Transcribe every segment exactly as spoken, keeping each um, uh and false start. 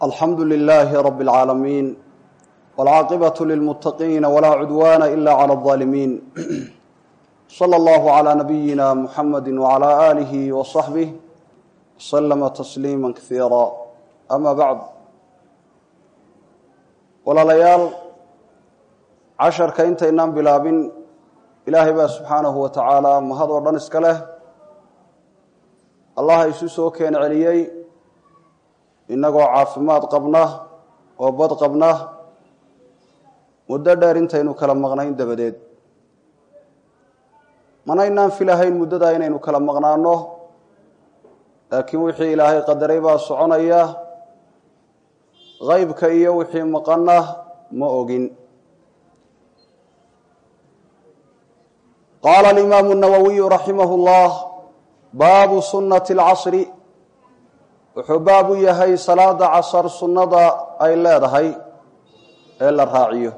الحمد لله رب العالمين والعاقبة للمتقين ولا عدوان إلا على الظالمين صلى الله على نبينا محمد وعلى آله وصحبه وسلم تسليما كثيرا أما بعد ولا ليال عشر كإنت إنام بلابين إلهي با سبحانه وتعالى مهد وردن اسكاله الله يسوسو كين عليي inagoo caafimaad qabna oo bad qabna muddo dheer intaynu kala maqnayn dabadeed mana inaan filahayn muddada inaynu kala maqnaano laakiin wixii ilaahay qadaray baa soconaya qaybka iyo wixii maqana ma ogin قال الإمام النووي رحمه الله باب سنة العصر وحباب يهي صلاة عصر سنة أي لا دهي إلا الراعيه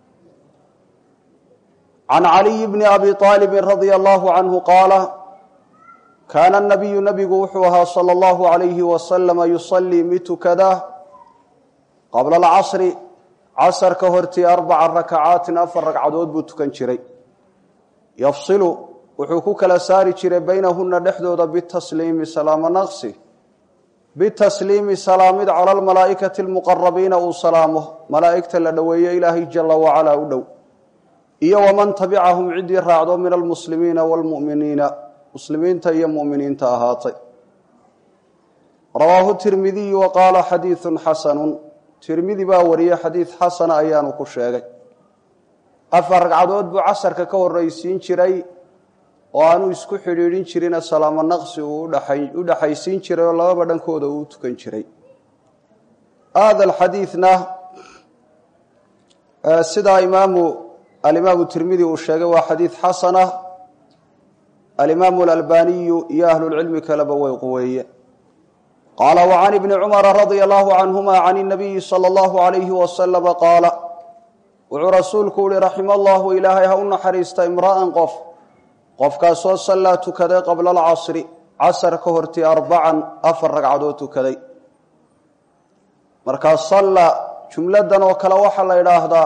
عن علي بن أبي طالب رضي الله عنه قال كان النبي نبي وحوها صلى الله عليه وسلم يصلي متكدا قبل العصر عصر كهرتي أربع ركعات أفر ركعدود بتكنشري يفصل وحكوك لساري شري بينهن نحدود بالتسليم سلام نغسي بالتسليم سلامد على الملائكة المقربين وسلامه ملائكة لدوية إلهي جل وعلا ودو إيا ومن تبعهم عدي الرعض من المسلمين والمؤمنين مسلمين تأيي مؤمنين تأهاتي رواه الترمذي وقال حديث حسن ترمذي باوري حديث حسن أيان وكشاقي أفرق عدود بعسر ككو الرئيسين شري وأنو isku xiriirin jirina salaamo naqsi uu dhaxay u dhaxaysiin jiray oo laba badhankooda uu tukan jiray هذا الحديثنا سيدا امام الامام الترمذي وشيغه waa حديث حسنه الامام الألباني يا اهل العلم كلبوا وقويه قال وعن ابن عمر رضي الله عنهما عن النبي صلى الله عليه وسلم قال ورسولك رحم الله إلهي هون حريست امرأ قف qofkaasoo sallaa tukaday qabla alcasri casar ka hortii arbacan afar ragcadood tukaday markaa salla jumladan oo kale waxaa la yidhaahdaa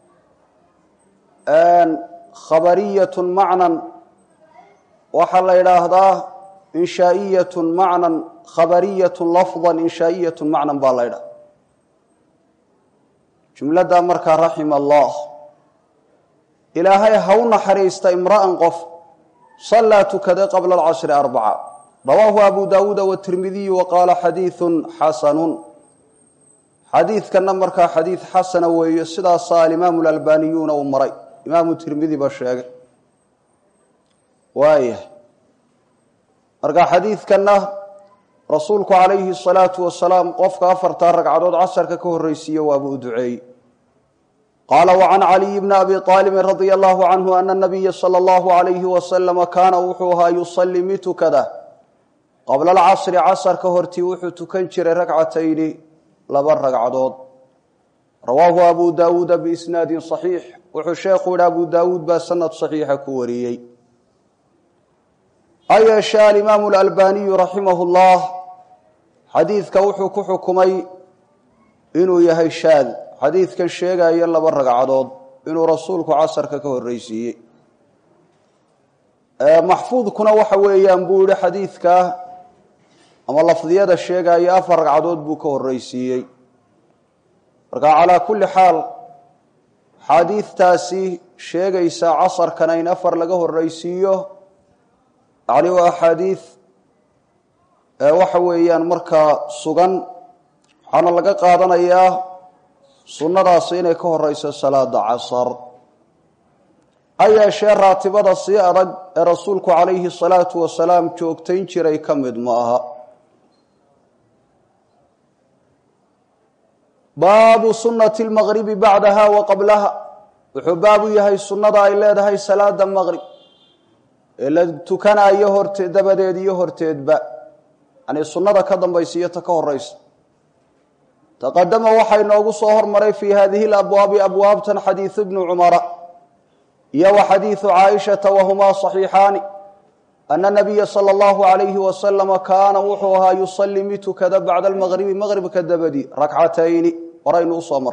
khabariyatun macnan waxaa la yidhaahdaa inshaa'iyatun macnan khabariyatun lafdan inshaa'iyatun macnan baa la ydhaha jumladdaa markaa raxima allah ilaahay ha u naxariista imra'an qof صلى كذا قبل العشر أربعة رواه أبو داود والترمذي وقال حديث حسن حديث كان مركا حديث حسن ويسدى صال الإمام الألبانيون ومري إمام الترمذي بشاق وايه مركا حديث كان رسولك عليه الصلاة والسلام قفك أفرت ركعدود عشر ككه الرئيسية وأبو دعي قال وعن علي بن أبي طالب رضي الله عنه أن النبي صلى الله عليه وسلم كان وحوها يصلي متكدا قبل العصر عصر كهرتي وحو تكنشر ركعتين لبر ركعدود رواه أبو داود بإسناد صحيح وحو الشيخ أبو داود بسند صحيح كوريي أي شاء الإمام الألباني رحمه الله حديث كوحو كحكمي إنو يهي شاذ حديث كان شيغا يلا برقعدود انه رسولك عصرك كهريسيه محفوظ كنا waxa weeyaan buuri xadiidka ama lafdiyada sheegay afar ragcadood buu ka horeysiyay marka ala kulli xaal xadiithtaasi sheegaysa casarkana in afar laga horeysiyo yani waa xadiith waxa weeyaan marka sugan waxaana laga qaadanayaa sunnadaas inay ka horeyso salaada casar ayaa shay raatibada si adag ee rasuulku calayhi salaatu wasalaam joogtayn jiray kamid ma aha baabu sunnati almaghrib ba'daha wa qablaha wuxuu baabu yahay sunnada ay leedahay salaada maghrib ee la tukanayo horteed dabadeed iyo horteedba yani sunnada ka dambaysiyo ta ka horeysa تقدم وحي نوغو سوهر مري في هذه الأبواب أبواب حديث ابن عمر يا وحديث عائشة وهما صحيحان أن النبي صلى الله عليه وسلم كان وحوها يصلي مت كذا بعد المغرب مغرب كدبدي ركعتين ورين أصمر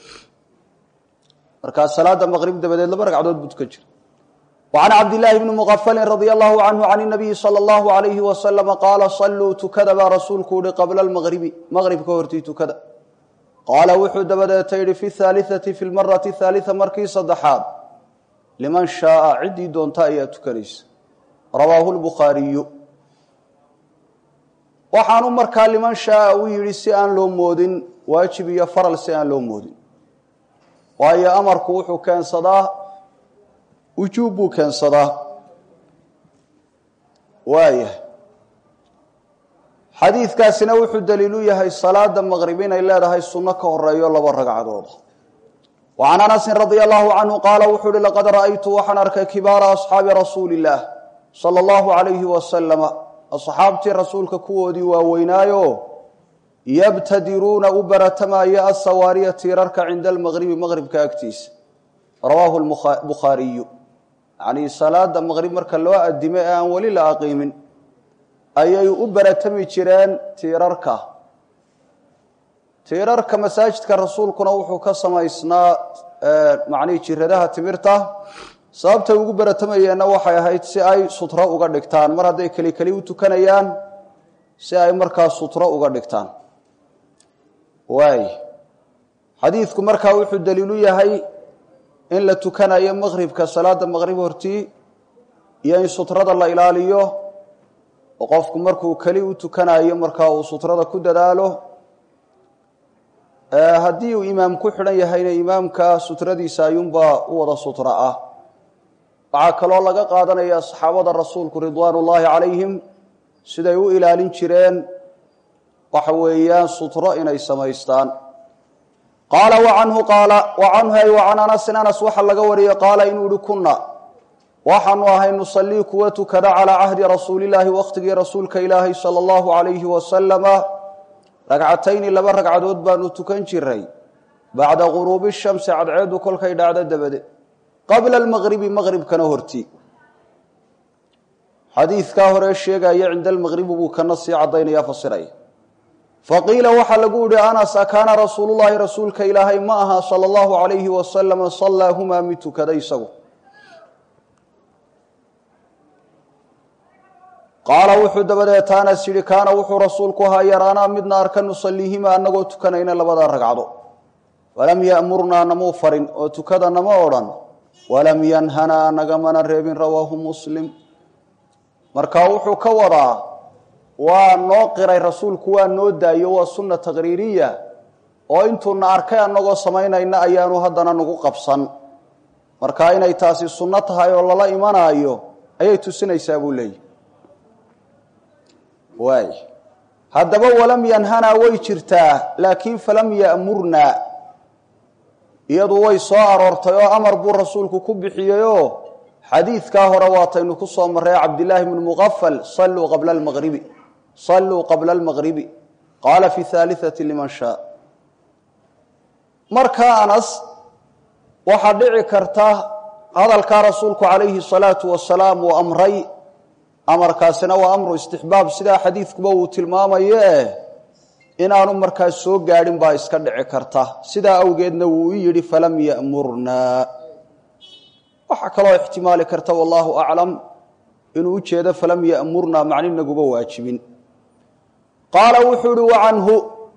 ركع الصلاة المغرب دبدي لما ركعدود بتكجر وعن عبد الله بن مغفل رضي الله عنه عن النبي صلى الله عليه وسلم قال صلوا تكذب رسولك قبل المغرب مغرب كورتي تكذب قال وحو دبدتين في الثالثة في المرة الثالثة مركي صدحات لمن شاء عدي دون تاية تكريس رواه البخاري وحان مركا لمن شاء ويري سيان لو مودين واجب يفرل سيان لو مودين وهي أمرك وحو كان صداه وجوب كان صداه وايه حديث كاسنا وحو دليل يحيى الصلاه المغربين الا لها السنه كهريو لبا ركعدود وعن انس رضي الله عنه قال وحو لقد رايت وحنرك كبار اصحاب رسول الله صلى الله عليه وسلم اصحابتي رسولك كودي واوينايو يبتدرون وبرتما يا السواريه تيرك عند المغرب مغرب كاكتيس رواه البخاري يعني صلاه المغرب marka loo adimay aan wali la aqeemin ayay u baratami jireen tiirarka tiirarka masaajidka rasuulkuna wuxuu ka samaysnaa macni jiradaha timirta sababta ugu baratamayna waxay ahayd si ay sutra uga dhigtaan mar haday kali kali u tukanayaan si ay markaa sutra uga dhigtaan way xadiisku markaa wuxuu daliil u yahay in la tukanayo maghribka salaada maghrib hortii iyo in sutrada la ilaaliyo وقفك markuu kali u tukanayo marka uu sutrada ku dadaalo ee hadii uu imaam ku xiran yahay imaamka sutradiisa ayuunba u wada sutra ah waxa kale oo laga qaadanaya saxaabada rasuulku ridwaanullaahi calayhim siday u ilaalin jireen waxa weeyaan sutro inay sameystaan qaala wa anhu qaala wa anhu ay wa anas anas waxa laga wariyo qaala inuu kunna waxaanu ahay nusalli kuwatu kada ala ahdi rasuulillahi waqtigi rasuulka ilaahi sallallahu alayhi wa sallama rag'atayn laba rag'adood baanu tukan jiray baada ghurubi ash-shams ad'adu kulkay dhacda dabade qabla al-maghrib maghrib kana horti hadithka hore sheegaya inda al-maghrib buu kana si cadaynaya fasiray faqila waxa lagu yiri ana sakana rasuulullahi rasuulka ilaahi ma aha sallallahu alayhi wa sallama sallahuma mitu kada isagu قال وحو دبدتانا سيري كان وحو رسولك هايرانا مدنا أركن نصليهما أنه تكنين لبدا رقعدو ولم يأمرنا نموفر وتكد نمورا ولم ينهنا نغمنا الرئيبين رواه مسلم مركا وحو كورا ونوقر رسولك ونودا يوى سنة تغريرية وإنتو ناركي أنه سمينا إن أيانو هدنا نغو قبصا مركا إن إتاسي سنتها يولا لا إيمانا أيو أيتو سنة يسابو لي واي هذا ولم ينهنا ويجرتا لكن فلم يأمرنا يدو way soo aroortay oo amar buu rasuulku ku bixiyo xadiiska hore waataynu ku soo maray Abdullah ibn Mughaffal sallu qabla al-maghrib sallu qabla al-maghrib qala fi thalithati liman sha marka Anas waxa dhici karta hadalka rasuulku alayhi salatu wassalaam wa amray amarkaasina waa amru istihbaab sida xadiiskuba uu tilmaamayo inaanu markaas soo gaadhin baa iska dhici karta sida awgeedna uu yiri falam ya'murna waxa kale oo ihtimaali karta wallahu a'lam inuu u jeedo falam ya'murna macnaheedu waajibin qaala wuxuu wa anhu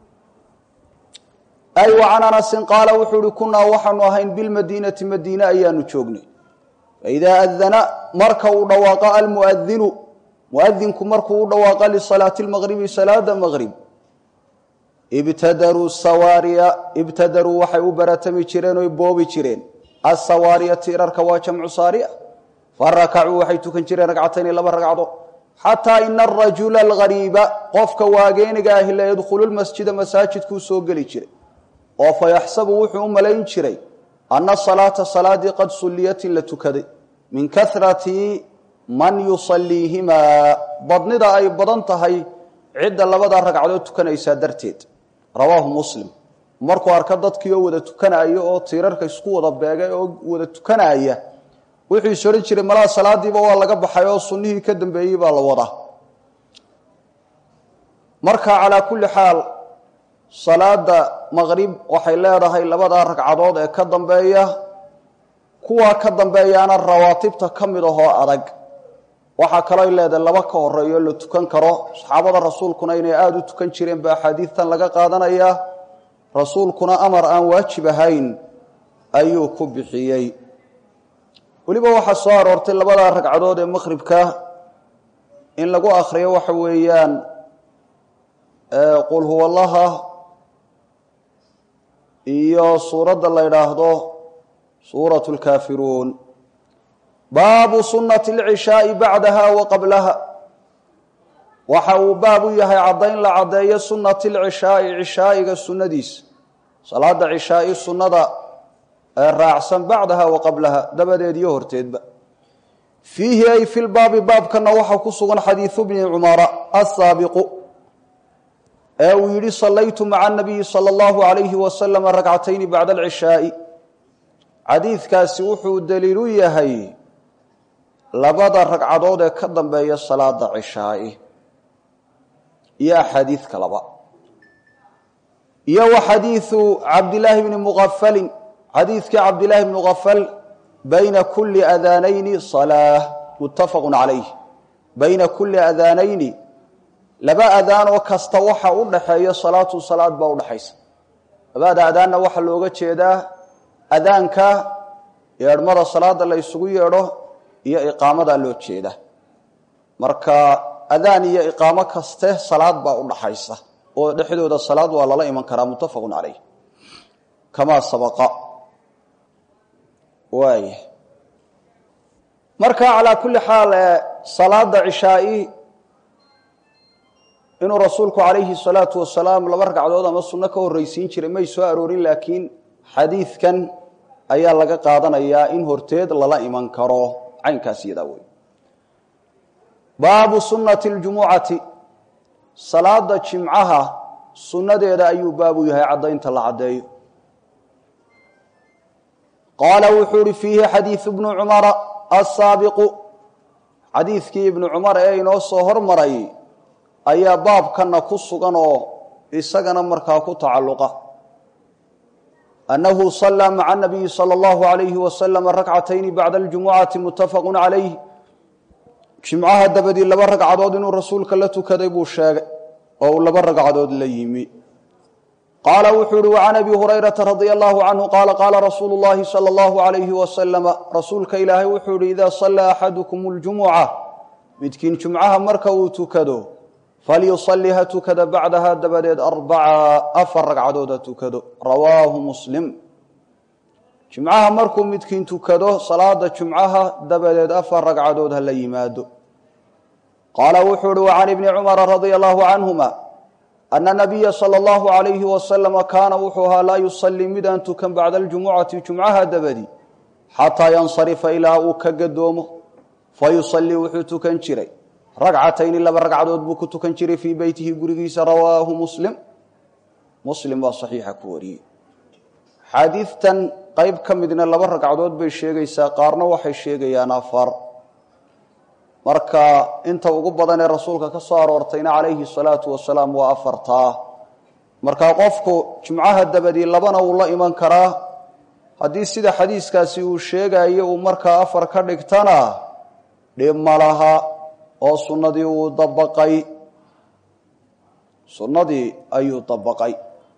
ay wa anas qaala wuxuu kunna waxanu ahayn bil madinati madina ayaanu joognay ida adana marka uu dhawaaqa al muadhdhin muadhdhinku markuu u dhawaaqa li salaati al maghrib salaada maghrib ibtadaru sawariya ibtadaru waxay u baratami jireen oo boobi jireen as-sawariya tirarka waa jamcu sariya farakacu waxay tukan jireen ragcatayn laba ragcado hatta inna ar-rajula al-ghariba qofka waageeniga ah la yadkhulu al-masjid masaajidku soo gali jiray oo fa yaxsabu wuxuu malayn jiray anna salata salati qad sulliyat la tukaday min kathrati man yusallihima badnida ay badan tahay cida labada ragcadood tukanaysa darteed rawahu muslim markuu arka dadkii oo wada tukanayo oo tiirarka isku wada beegay oo wada tukanaya wixii soo jiray malaa salaadiiba waa laga baxay oo sunnihii ka dambeeyay baa la wadaa marka ala kulli xaal salaada maghrib waxay leedahay labada ragcadood ee ka dambeeya kuwa ka dambeeyana rawaatibta kamid ah oo adag waxa kale ay leedahay laba ka horeeyo la tukan karo saxaabada rasuulkuna inay aad u tukan jireen ba xadiistan laga qaadanaya rasuulkuna amar aan waajib ahayn ayuu ku bixiyay waliba waxa soo aroortay labada ragcadood ee maghribka in lagu akhriyo waxa weeyaan qul huwallaha iyo suurada la yiraahdo suuratul kaafiruun baabu sunnati al-ishaa ba'daha wa qablaha waxa uu baabu yahay cadayn la cadeeyo sunnati al-ishaa ishaa'iga sunnadiis salaada ishaa'i sunnada raacsan ba'daha wa qablaha dabadeed iyo horteedba fiihi ay fil baabi baabkana waxa ku sugan xadiis ibn umara as-saabiq ee uu yiri sallaytu ma'a an-nabiy sallallahu alayhi wa sallam rak'atayn ba'da al-ishaa'i xadiiskaasi wuxuu daliil u yahay labada ragcadood ee ka dambeeya salaada ishaa'i iyo xadiis kalaba iyo xadiisu Abdullah ibn Mughaffal xadiiska Abdullah ibn Mughaffal bayna kulli adhanayn salah muttafaqun alayh bayna kulli adhanayn laba adaan oo kasta waxa u dhaxeeyo salaatu salaad ba u dhaxaysa labada adaanna waxa looga jeedaa adaanka yeedhmada salaada la isugu yeedho iyo iqaamada loo jeeda marka adaan iyo iqaamo kaste salaad ba u dhaxaysa oo dhexdooda salaad waa lala iman karaa muttafaqun alayh kama sabaqa way marka ala kulli xaal salaada ishaa'i inuu rasuulku alayhi salatu wasalaam laba ragcadood ama sunna ka horeysiin jiray may soo aroorin laakiin xadiiskan ayaa laga qaadanayaa in horteed lala iman karo aynkaas iyada way baabu sunnati aljumu'ati salaada jimcaha sunnadeeda ayuu baabu yahay cadaynta la cadeeyo qala wuxuri fihi hadith ibn umar as-sabiq hadithki ibn umar ee inoo soo hormaray ayaa baabkana ku sugan oo isagana markaa ku tacalluqa أنه صلى مع النبي صلى الله عليه وسلم ركعتين بعد الجمعة متفق عليه جمعها دبدي لبا ركعدود إنه رسولك لتكدي بو شيغ أو لبا ركعدود ليمي قال وحور عن أبي هريرة رضي الله عنه قال قال رسول الله صلى الله عليه وسلم رسولك إلهي وحور إذا صلى أحدكم الجمعة متكين جمعها مركو تكدو فليصليها تكد بعدها دبدد أربعة أفر ركعدود تكدو رواه مسلم جمعها مركو متكين تكدو صلاة جمعها دبدد أفر ركعدود هل يمادو قال وحور عن ابن عمر رضي الله عنهما أن النبي صلى الله عليه وسلم كان وحوها لا يصلي مدان تكن بعد الجمعة جمعها دبدي حتى ينصرف إلى أكقدومه فيصلي وحوتك انشري ركعتين لبا ركعدود بو كتكن جيري في بيته غريغيس رواه مسلم مسلم وصحيح كوري حديثتن قيب كمدنا لبا ركعدود bay sheegaysaa qaarna waxay sheegayaan afar marka inta ugu badan ee rasuulka ka soo aroortayna calayhi salaatu wasalaam waa afarta marka qofku jumcaha dabadii labana uu la iman karaa hadii sida xadiiskaasi uu sheegayo uu marka afar ka dhigtana dhimalaha oo sunnadii uu dabaqay sunnadii ayuu dabaqay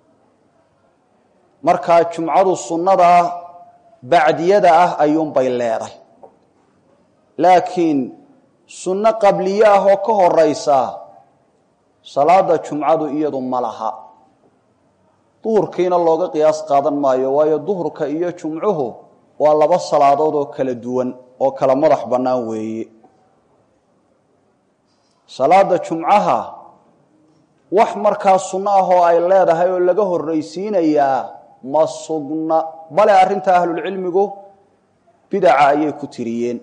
marka jumcadu sunnada bacdiyada ah ayuun bay leedahay laakiin sunna qabliya ah oo ka horeysa salaada jumcadu iyadu malaha duhurkiina looga qiyaas qaadan maayo waayo duhurka iyo jumcuhu waa laba salaadood oo kala duwan oo kala madax banaan weeye salaada jumcaha wax markaa sunna ah oo ay leedahay oo laga horeysiinaya ma sugna bal arinta ahlul cilmigu bid'a ayay ku tiriyeen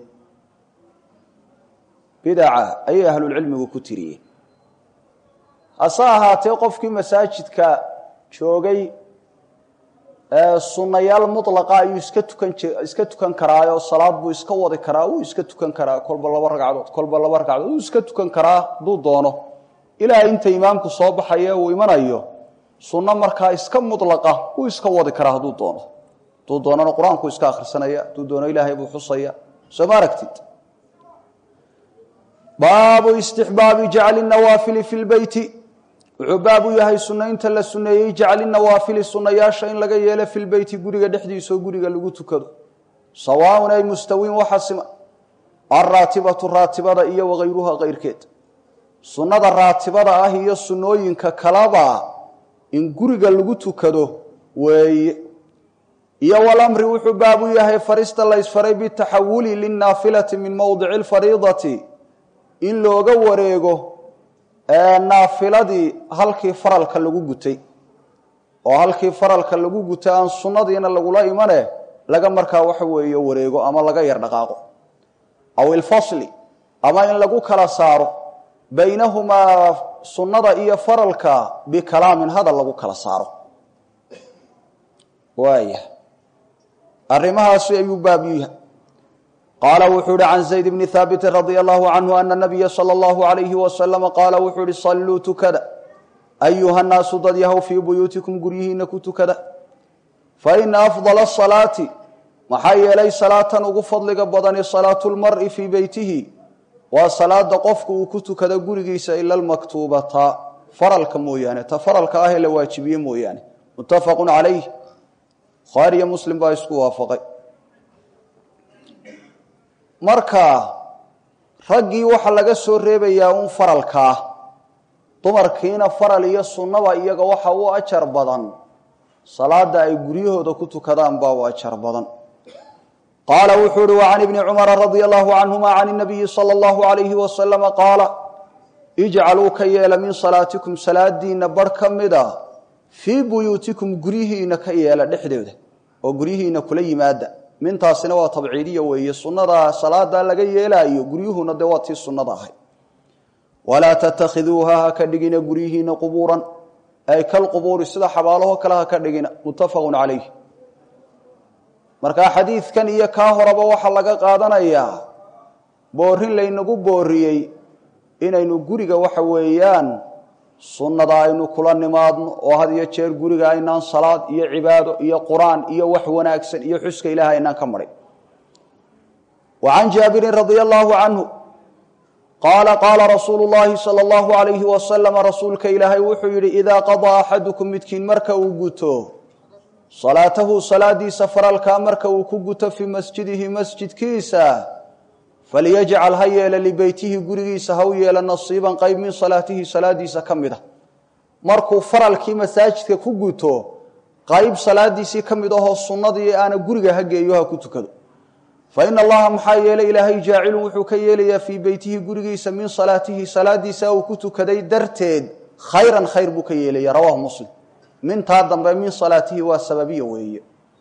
bid'a ayay ahlul cilmigu ku tiriyeen asahaatee qofkii masaajidka joogay sunnayaal mutlaqa ayuu iska tukan iska tukan karaayo salaad buu iska wadi karaa uu iska tukan karaa kolba laba ragcadood kolba laba ragcadood uu iska tukan karaa duu doono ilaa inta imaamku soo baxayo uu imanayo sunna markaa iska mutlaqa uu iska wadi karaa duu doono duu doonana quraanku iska akhrisanaya duu doono ilaahay buu xusaya soo maaragtid baabu istihbaabi ja'al an-nawaafil fi al-bayt وعباب yahay sunaynta la suneeyay jacalin nawaafil sunayaasha in laga yeelo fil bayti guriga dhexdiisa guriga lagu tukado sawaa'un ay mustawin wa hasima ar-ratibatu ratibada iyo wagayruha qayrkeed sunnada ratibada ah iyo sunooyinka kalaba in guriga lagu tukado way iyo walamri wuxuu baabu yahay farista la isfaray bi tahawuli lin nafilati min mawdi'i al-fariidati in looga wareego naafiladii halkii faralka lagu gutay oo halkii faralka lagu gutay aan sunnadiina lagu la imane laga markaa waxa weeye wareego ama laga yar dhaqaaqo aw il fasli ama in lagu kala saaro baynahuma sunnada iyo faralka bi kalaamin hada lagu kala saaro waaya arimahaas ayuu baabiyaha قال وحور عن زيد بن ثابت رضي الله عنه أن النبي صلى الله عليه وسلم قال وحور صلوا تكذا أيها الناس ضديه في بيوتكم قريهن كتكذا فإن أفضل الصلاة محي لي صلاة وقفض لقبضني صلاة المرء في بيته وصلاة قفك كتكذا قريهس إلا المكتوبة فرلك مويانة تفرلك أهل واجبين مويانة متفق عليه خاري مسلم بايسكو وافقي marka ragii waxa laga soo reebayaa un faralka dumarkiina faral iyo sunnaba iyaga waxa uu ajar badan salaada ay guriyahooda ku tukadaan baa uu ajar badan qala wuxuu wa an ibn umar radiyallahu anhuma an nabiy sallallahu alayhi wa sallam qala ij'alu kayla min salatikum saladina barkamida fi buyutikum gurihiina kayla dhexdeeda oo gurihiina kula yimaada من taasina waa tabciidiye weeye sunnada salaada laga yeelaayo guryuhuna de waa tii sunnada ahay wala tatakhiduha ka dhigina guryihiina quburan ay kal qubur sida xabaalaha kala ka dhigina muttafaqun alayhi marka xadiiskan iyo ka horaba waxa laga qaadanayaa boorin laynagu booriyay inaynu guriga waxa weeyaan sunnada aynu kula nimaadno oo had iyo jeer guriga aynaan salaad iyo cibaado iyo quraan iyo wax wanaagsan iyo xuska ilaahay aynaan ka marin wa an jabir radiyallahu anhu qala qala rasuulullah sallallahu alayhi wa sallam rasuulka ilaahay wuxuu yiri idha qada ahadukum midkiin marka uu guto salaatahu salaadi safaralka marka uu ku guto fi masjidihi masjidkiisa فليجعل هيل لبيته غريغيسا هو يلا نصيبا قيب من صلاته صلاديسا كميده markuu faralkii masaajidka ku guto qayb salaadiisi kamid ah sunnadii aan guriga hageeyo ha ku tukado fa in allaha muhayyala ilahi jaa'ilu wuxuu ka yeelaya fi baytihi gurigiisa min salaatihi salaadiisa uu ku tukaday darteed khayran khayr buu ka yeelaya rawahu muslim min ta dambe min salaatihi waa sababiyo weeye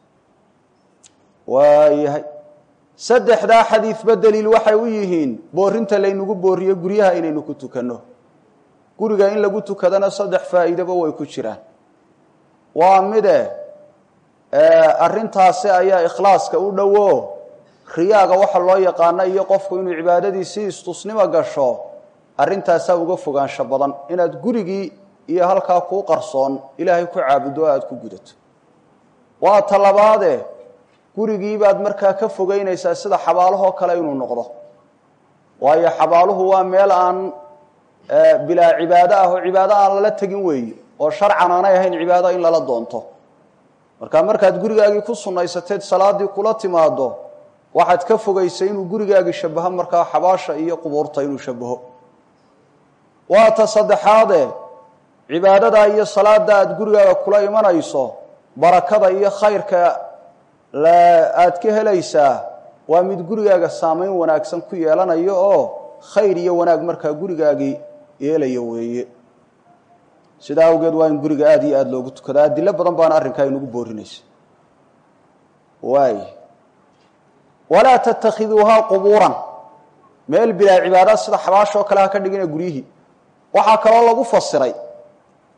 waayahay saddexda xadiis badaliil waxay u yihiin boorinta laynagu booriyo guriyaha inaynu ku tukano guriga in lagu tukadana saddex faa'iido way ku jiraan waa mide ee arintaasi ayaa ikhlaaska u dhawo riyaaga waxa loo yaqaan iyo qofku inuu cibaadadiisa istusnimo gasho arintaas uga fogaansho badan inaad gurigii iyo halka ku qarsoon ilaahay ku caabudo aad ku gudato waa talabaade gurigii baad markaa ka fogeynaysaa sida xabaalaha kale inuu noqdo waayo xabaaluhu waa meel aan bila cibaada ah oo cibaada aan la tagin weeyo oo sharcan aan ahayn cibaada in la doonto marka markaad gurigaagii ku sunaysateed salaadii kula timaado waxaad ka fogeysay inuu gurigaagii shabaha markaa xabaasha iyo qubuurta inuu shabaho waa ta saddexaade cibaadada iyo salaada aad gurigaaga kula imanayso barakada iyo khayrka la aad ka helaysaa waa mid gurigaaga saameyn wanaagsan ku yeelanayo oo khayr iyo wanaag markaa gurigaagii yeelayo weeye sida awgeed waa in guriga aad iyo aad loogu tukadaa dilo badan baan arrinka inagu boorinaysa waay wala tattakhiduha quburan meel bila cibaada sida xabaasho kala ka dhigina gurihi waxa kale lagu fasiray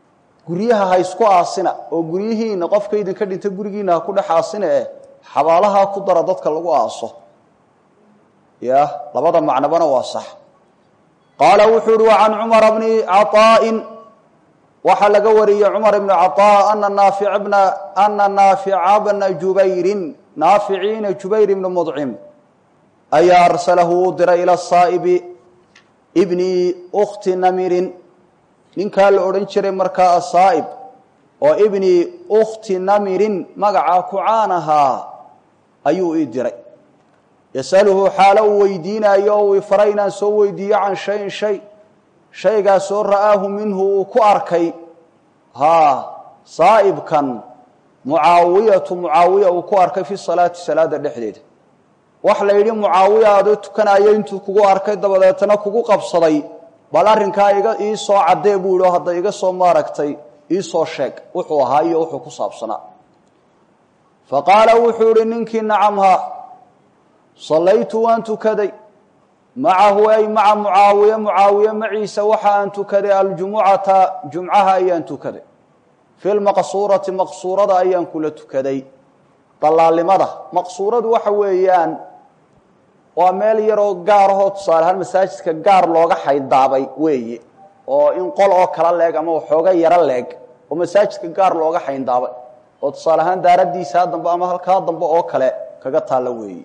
guryaha ha isku aasina oo guryihiina qofka idin ka dhinta gurigiina ku dhaxaasina ee xabaalaha ku dara dadka lagu aaso ya labada macnabana waa sax qala wuxuu wa an umar ibn ataa waxa laga wariyay umar ibn ataa anna nafi' ibn anna nafi' ibn jubayr nafi'ina jubayr ibn mud'im ay arsalahu dira ila sa'ib ibni ukhti namir ninka la oran jiray marka sa'ib oo ibni ukhti namir magaca ku caanaha ayuu ii diray yasaluhu xaala weydiinayo oo farayna soo weydiiyo can shay shay shayga soo raahu minhu ku arkay ha saaibkan muaawiyatu muaawiya uu ku arkay fi salaati salaada dhexdeeda wax la yiri muaawiya aad tukanayo intuu kugu arkay dabadeetana kugu qabsaday bal arinka iga ii soo cadee buu ilo hadda iga soo maaragtay ii soo sheeg wuxuu ahaa iyo wuxuu ku saabsanaa faqala wuxuu ninkii nacamha صليت وأنت كذي معه أي مع معاوية معاوية معيسى وحا أنت كذي الجمعة جمعها أي أنت كذي في المقصورة مقصورة أي أن كلت كذي طلع لماذا مقصورة وحويان ومال يرو قاره تصال هالمساجد كقار لوغا حيد دابي وي وإن قلعوا كلا لك أما وحوغا يرى لك ومساجد كقار لوغا حيد دابي وتصال هان دارد دي سادن بأما هالكادن بأوكلا كقطع لوي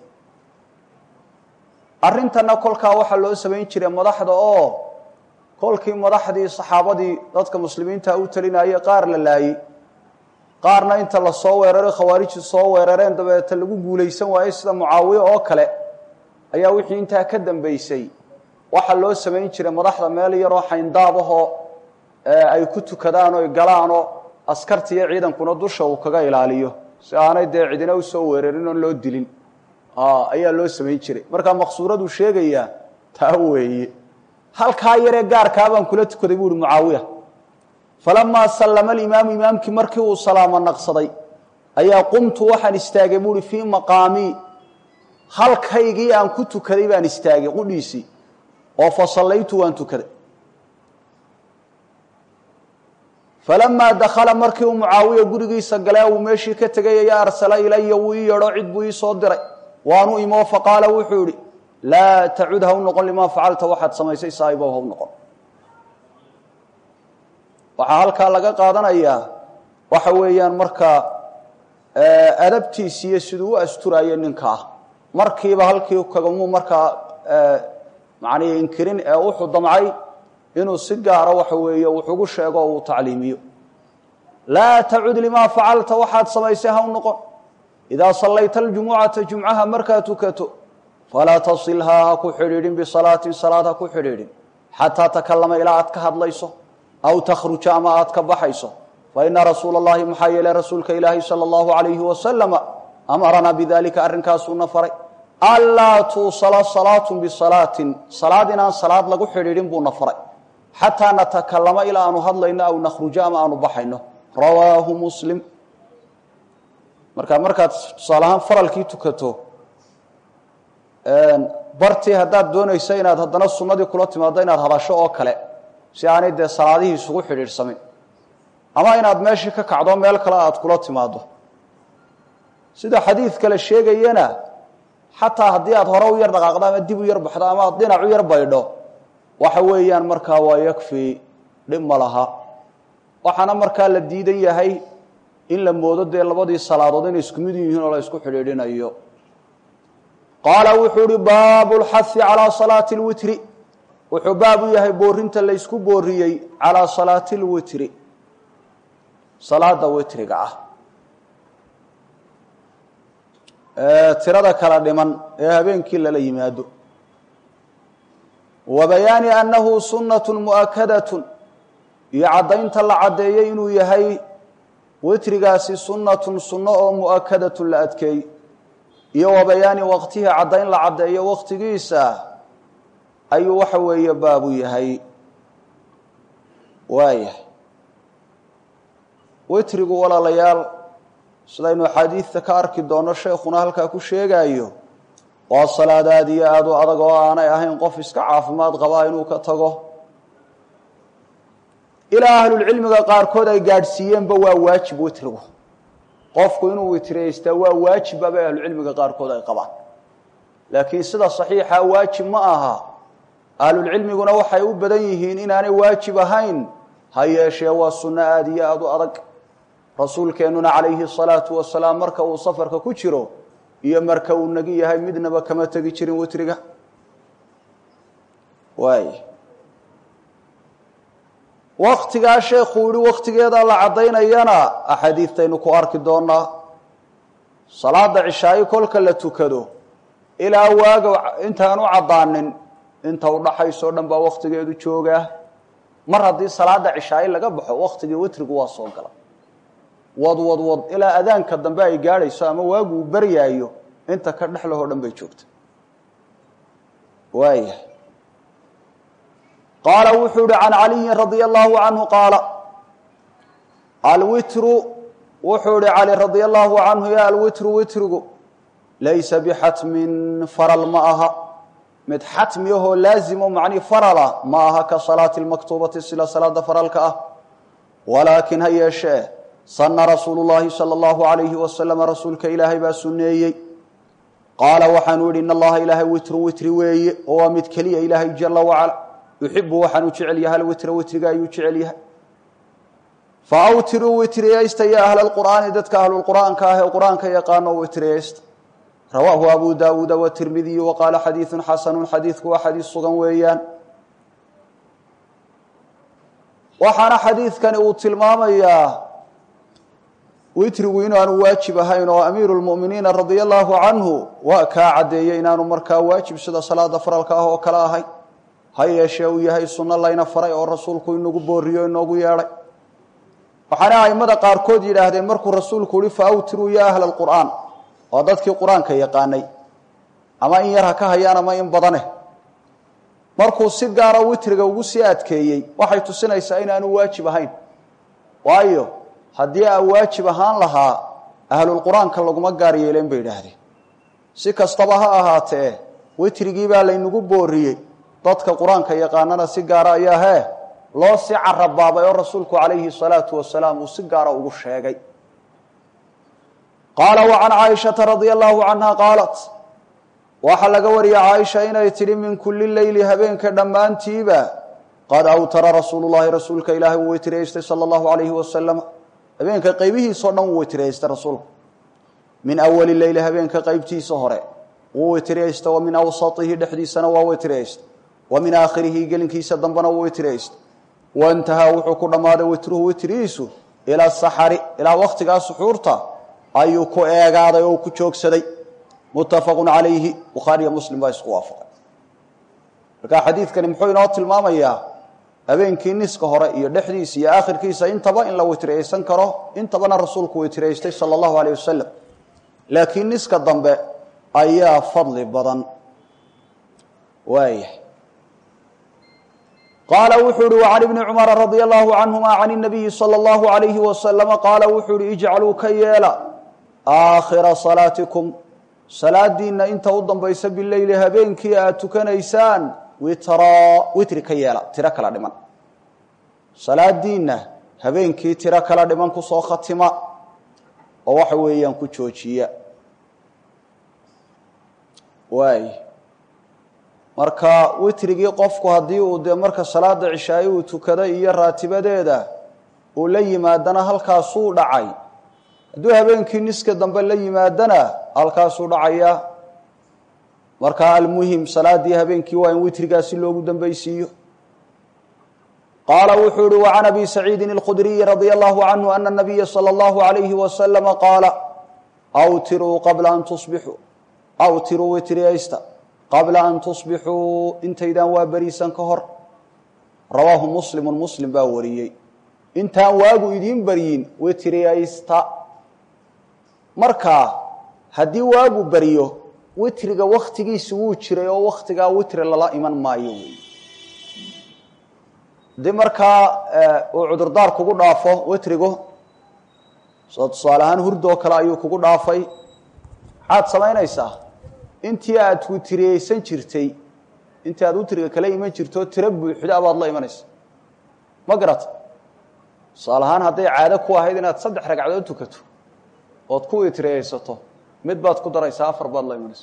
arintana kolka waxa loo sameyn jiray madaxda oo kolkii madaxdii saxaabadii dadka muslimiinta u talinayay qaar la laayay qaarna inta la soo weeraray khawaarij soo weerareen dabeeta lagu guuleysan waayay sida muaawiya oo kale ayaa wixii inta ka dambeysay waxa loo sameyn jiray madaxda meel yar oo xayndaabaho ay ku tukadaan oo galaan oo askartiga ciidankuna dusha uu kaga ilaaliyo si aanay deecidina u soo weerarin oo loo dilin ah ayaa loo sameyn jiray marka maqsuuradu sheegaya taa weeye halka yare gaarka baan kula tukaday buu muaawiya falamma sallama al-imam imamki markii uu salaamo naqsaday ayaa qumtu waxaan istaagay buu fi maqami halkaygii aan ku tukaday baan istaagay qudhiisi oo fa sallaytu waan tukaday falamma dakhala markii uu muaawiya gurigiisa galay uu meeshii ka tagay ayaa arsala ilayya uu yiro cid buu ii soo diray waanu imo faqala wuxuri la ta'udha unqul lima fa'alta waxad samaysay saayibow haw noqon waxa halka laga qaadanaya waxa weeyaan marka ee adabtiisa sidoo asturayo ninka markiiba halkii kaga mu marka macni inkirin ee uu xudamay inuu si gaar ah waxa weeye wuxuu ugu sheego uu tacliimiyo la ta'ud lima fa'alta waxad samaysay haw noqon إذا صليت الجمعة جمعها مركاتكتو فلا تصلها كحرير بصلاة صلاة كحرير حتى تكلم إلى أتك هدليسو أو تخرج أما أتك بحيسو فإن رسول الله محيي لرسولك إلهي صلى الله عليه وسلم أمرنا بذلك أرنكاسون فري ألا توصل صلاة بصلاة صلاة صلاة لغو حرير بنفري حتى نتكلم إلى أن هدلينا أو نخرج أما أن بحينه رواه مسلم marka markaad salaam faralkii tukato een bartii hadaad doonayso inaad hadana sunnadii kula timaado inaad hadasho oo kale si aanay de salaadihii isugu xiriirsamin ama inaad meeshii ka kacdo meel kale aad kula timaado sida xadiis kale sheegayna xataa hadii aad hore u yar dhaqaaqdo ama dib u yar baxdo ama aad dhinac u yar baydho waxa weeyaan marka waa yakfi dhimalaha waxana marka la diidan yahay in la moodo de labadii salaadood in isku mid yihiin oo la isku xiriirinayo qala wuxuu baabul hath ala salati al-witr wuxuu baabu yahay boorinta la isku booriyay ala salati al-witr salaada witriga ah ee tirada kala dhiman ee habeenkii la yimaado wa bayani annahu sunnatun muakkadatun ya'adaynta la cadeeyay inuu yahay witrigaasi sunnatun sunno oo muakkadatun la adkeey iyo wa bayani waqtihi cadayn la cadeeyo waqtigiisa ayuu waxa weeye baabu yahay waaya witrigu walaalayaal sidaynu xadiiska ka arki doono sheekhuna halka ku sheegayo waa salaadaadii aad u adag oo aanay ahayn qof iska caafimaad qaba inuu ka tago ilaa ahlulcilmiga qaarkood ay gaadhsiiyeenba waa waajib witrigu qofku inuu witriyeystaa waa waajibba bay ahlucilmiga qaarkood ay qabaan laakiin sida saxiixa waajib ma aha ahlulcilmiguna waxay u badan yihiin inaanay waajib ahayn ha yeeshee waa sunno aada iyo aada u adag rasuulkeennuna calayhi salaatu wasalaam marka uu safarka ku jiro iyo marka uu nagi yahay midnaba kama tegi jirin witriga waay waktigaa sheekuu yihi waktigeeda la caddaynayana axaadiidtaynu ku arki doonaa salaada cishaayi kolka la tukado ilaa waaga intaanu caddaanin inta u dhaxaysoo dhan baa waktigeedu joogaa mar haddii salaada cishaayi laga baxo waktigii witrigu waa soo gala wad wad wad ilaa adaanka dambe ay gaadhayso ama waagu uu baryaayo inta ka dhexlahoo dhan bay joogta waaya qaala wuxuu yihi can caliyin radia allahu canhu qaala alwitru wuxuu yihi cali radia allahu canhu ya alwitru witrigu laysa bixatmin faral ma aha mid xatmi ahoo laazimo macnii farala ma aha ka salaati lmaktuubati sila salaada faralka ah walaakin ha yeeshee sana rasuulu llahi sala allahu alayhi wasalama rasuulka ilaahay baa sunneeyey qaala waxaanu yidhi in allaha ilaahay witru witri weeye oo waa mid keliya ilaahay jala wacala yuxibu waxaanu jecel yahay alwitra witriga ayuu jecel yahay faawtiruu witriyaysta ya ahla lqur'aani dadka ahlulqur'aanka ah ee qur'aanka yaqaano witriyaysta rawaahu abu daawuuda watirmidiyu waqaala xadiidun xasanun xadiidku waa xadiis sugan weeyaan waxaana xadiidkani uu tilmaamayaa witrigu inaanu waajib ahayn oo amiiru lmu'miniina radia allahu canhu waa kaa caddeeyey inaanu markaa waajib sida salaada faralka ah oo kale ahay ha yeeshee uu yahay sunno layna faray oo rasuulku inagu booriyo inoogu yeedhay waxaana a'immada qaarkood yidhaahdeen markuu rasuulku yihi faawtiruu ya ahla alqur'aan waa dadkii qur-aanka yaqaanay ama in yar ha ka hayaan ama in badane markuu si gaara witriga ugu sii adkeeyey waxay tusinaysaa inaanu waajib ahayn waayo haddii aa waajib ahaan lahaa ahlulqur'aanka laguma gaar yeeleen bay idhaahdeen si kastaba ha ahaatee witrigii baa laynagu booriyey dadka qur-aanka yaqaanana si gaara ayaa hee loo si carabaabay oo rasuulku calayhi salaatu wasalaam uu si gaara ugu sheegay qaala wa can caaishata radia allahu canha qaalat waxaa laga wariyay caaisha inay tidhi min kulli leyli habeenka dhammaantiiba qad awtara rasuulu llahi rasuulka ilaahay wuu witiraystay sala allahu alayhi wasalam habeenka qaybihiisao dhan wuu witiraystay rasuulku min awali leyli habeenka qaybtiisa hore wuu witiraystay wa min awsatihi dhexdiisana waa witiraystay wa min aakhirihi gelinkiisa dambena wuu witiraystay waintahaa wuxuu ku dhammaaday witruhu witrigiisu ilaa saxari ilaa waktigaa suxuurta ayuu ku eegaaday oo ku joogsaday muttafaqun calayhi bukhaariyo muslim baa isku waafaqay markaa xadiidkani muxuu inoo tilmaamayaa habeenkii niska hore iyo dhexdiisa iyo aakhirkiisa intaba in la witriyaysan karo intabana rasuulku witriyaystay sala allahu alayh wasalam laakiin niska dambe ayaa fadli badan waaya qaala wuxuu uhi wacan ibni cumara radia allahu canhuma can inabiyi sala allahu alayhi wasalama qaala wuxuu uhi ijcaluu ka yeela aakhira salaatikum salaadiinna inta u dambaysa bileyli habeenkii aad tukanaysaan witraa witri ka yeela tiro kala dhiman salaadiinna habeenkii tiro kala dhiman kusoo khatima oo waxa weeyaan ku joojiya waay marka witrigii qofku haddii uu dee marka salaada cishaayi uu tukada iyo raatibadeeda uu la yimaadana halkaasuu dhacay hadduu habeenkii niska dambe la yimaadana halkaasuu dhacaya marka almuhim salaadii habeenkii waa in witrigaasi loogu dambaysiiyo qaala wuxuu yihi wacan abi saciidin alkhudriyi radia allahu canhu ana nabiya sala allahu alayhi wasalama qaala awtiruu qabla an tusbixuu awtiruu witriyaysta qabla an tusbixuu intaydaan waa beriisan ka hor rawaahu muslimu muslim baa wariyey intaan waagu idiin baryin witriyaysta markaa haddii waagu baryo witriga waktigiisi wuu jiray oo waktigaa witri lala iman maayo wey haddii markaa uu cudurdaar kugu dhaafo witrigu soo tusaale ahaan hurdoo kale ayuu kugu dhaafay maxaad samaynaysaa intii aad witriyaysan jirtay intii aad witriga kala iman jirto tiro buuxda baad la imanaysa ma garata salahan haday caado ku ahayd inaad saddex ragcadood tukato oo ku witriyaysato mid baad ku daraysaa afar baad la imanaysaa